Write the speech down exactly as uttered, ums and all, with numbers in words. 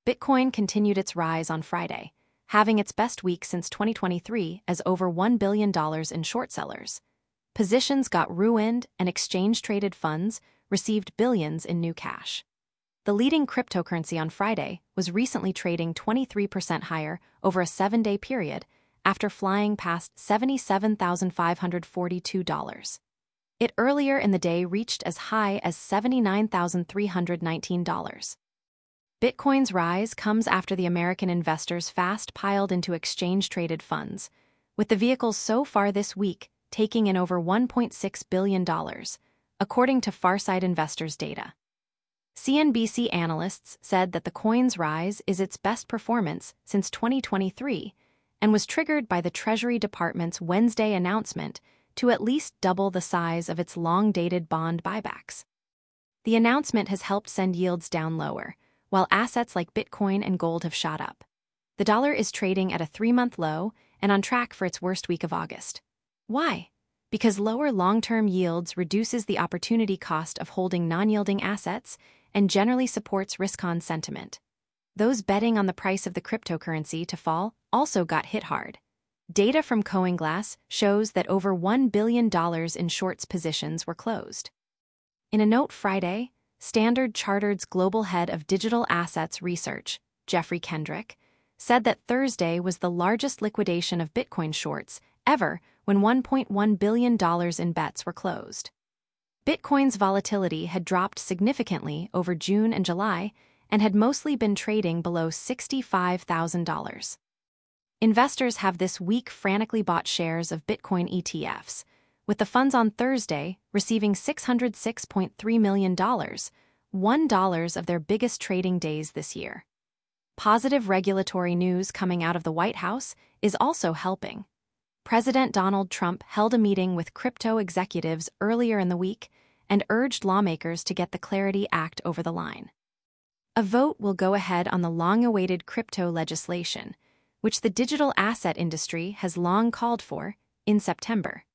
Bitcoin continued its rise on Friday, having its best week since twenty twenty-three as over one billion dollars in short sellers. Positions got ruined and exchange-traded funds received billions in new cash. The leading cryptocurrency on Friday was recently trading twenty-three percent higher over a seven-day period after flying past seventy-seven thousand five hundred forty-two dollars. It earlier in the day reached as high as seventy-nine thousand three hundred nineteen dollars. Bitcoin's rise comes after the American investors fast piled into exchange-traded funds, with the vehicles so far this week taking in over one point six billion dollars, according to Farsight Investors data. C N B C analysts said that the coin's rise is its best performance since twenty twenty-three and was triggered by the Treasury Department's Wednesday announcement to at least double the size of its long-dated bond buybacks. The announcement has helped send yields down lower, while assets like Bitcoin and gold have shot up. The dollar is trading at a three-month low and on track for its worst week of August. Why? Because lower long-term yields reduces the opportunity cost of holding non-yielding assets and generally supports risk-on sentiment. Those betting on the price of the cryptocurrency to fall also got hit hard. Data from CoinGlass shows that over one billion dollars in shorts positions were closed. In a note Friday, Standard Chartered's global head of digital assets research, Jeffrey Kendrick, said that Thursday was the largest liquidation of Bitcoin shorts ever when one point one billion dollars in bets were closed. Bitcoin's volatility had dropped significantly over June and July and had mostly been trading below sixty-five thousand dollars. Investors have this week frantically bought shares of Bitcoin E T Fs, with the funds on Thursday receiving six hundred six point three million dollars, one dollar of their biggest trading days this year. Positive regulatory news coming out of the White House is also helping. President Donald Trump held a meeting with crypto executives earlier in the week and urged lawmakers to get the Clarity Act over the line. A vote will go ahead on the long-awaited crypto legislation, which the digital asset industry has long called for, in September.